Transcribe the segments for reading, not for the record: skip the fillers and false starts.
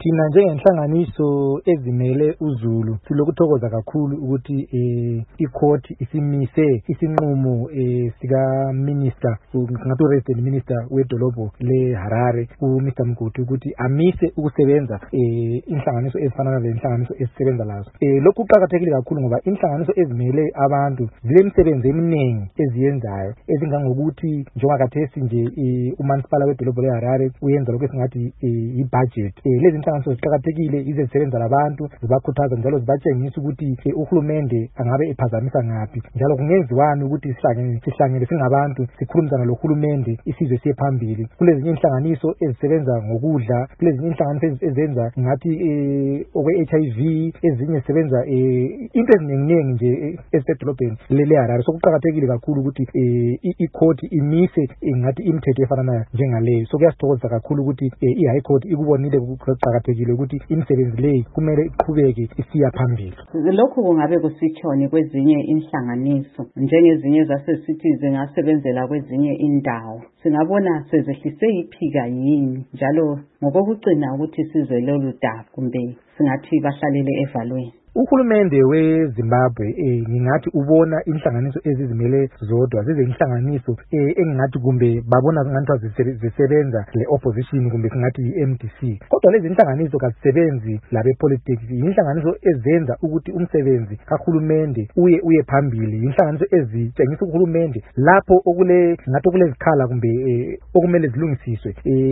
Thina njengenhlanganiso ezimele uZulu silokuthokoza kakhulu ukuthi icourt isimise isinqumo sika minister ngathi resident minister wedolobho le Harare uMr Mgutu ukuthi amise ukusebenza inhlanganiso ezifana nale inhlanganiso esisebenza lazo. Lokhu kuqhakathekile kakhulu ngoba inhlanganiso ezimele abantu zilemisebenzi eminingi eziyenzayo ezingangokuthi njengoba khathesi nje uMansipala wedolobho le Harare uyenza lokho esingathi ibudget. Lezi inhlanganiso ziqhakathekile izisebenza labantu zibakhuthaza njalo zibatshengisa ukuthi uhulumende angabe ephazamisa ngaphi njalo kungenziwani ukuthi sihlangene singabantu sikhulumisana lohulumende isizwe siye phambili. Kulezinye inhlanganiso ezisebenza ngokudla, kulezinye inhlanganiso ezenza ngathi okwe HIV, ezinye zisebenza into eziningi nje esedolobheni le Harare. So kuqhakathekile kakhulu ukuthi icourt imise ngathi imithetho efana njengaleyo. So kuyasithokoza kakhulu ukuthi iHigh Court ikubonile kuqhakathekile ukuthi imisebenzi leyi kumele iqhubeke isiya phambili. Lokhu kungabe kusitshoni kwezinye inhlanganiso njengezinye zasesithi zingasebenzela kwezinye indawo, singabona sezehlise iphika yini njalo ngokokucina ukuthi sizwe lolu daba kumbe singathi bahlalele evalweni? Uhulumende weZimbabwe ngingathi ubona inhlanganiso ezizimele zodwa zizinhlanganiso engingathi kumbe babona ngathi zisebenza le opposition kumbe singathi iMDC. Kodwa lezi inhlanganiso kazisebenzi labe politics, inhlanganiso ezenza ukuthi umsebenzi kahulumende uye phambili, inhlanganiso ezitshengisa uhulumende lapho ngathi okulezikhala kumbe okumele zilungisiswe.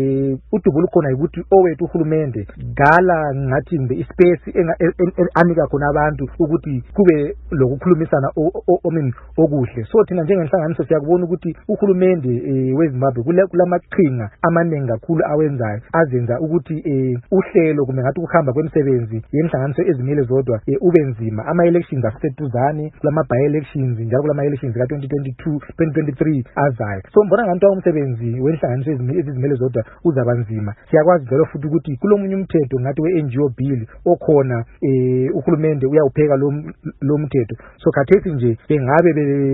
Udubo lukhona ukuthi owethu uhulumende gala ngathi kumbe ispace anika abantu ukuthi kube lokukhulumisana okuhle. So thina njengenhlanganiso siyakubona ukuthi uhulumende weZimbabwe kulamaqhinga amaningi kakhulu awenzayo azenza ukuthi uhlelo kumbe ngathi ukuhamba kwemisebenzi yenhlanganiso ezimele zodwa ube nzima. Ama-elections aseduzane, kulama-by-elections njalo kulama-elections ka-2022 2023 azayo. So mbona ngathi umsebenzi wenhlanganiso ezizimele zodwa uzaba nzima. Siyakwazi njalo futhi ukuthi kulomunye umthetho ngathi we-NGO bill okhona uhulumende uyawupheka lo mthetho. So khathesi nje bengabe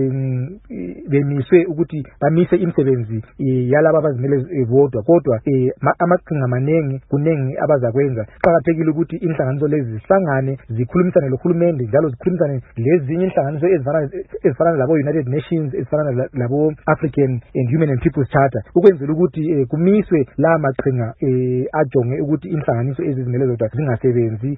bemiswe ukuthi bamise imisebenzi yalabo abazimele bodwa, kodwa amaqhinga manengi kunengi abazakwenza. Kuqhakathekile ukuthi inhlanganiso lezi zihlangane zikhulumisane lohulumende njalo zikhulumisane lezinye inhlanganiso ezifana labo United Nations, ezifana labo African and Human and People's Charter ukwenzela ukuthi kumiswe la maqhinga ajonge ukuthi inhlanganiso ezizimele zodwa zingasebenzi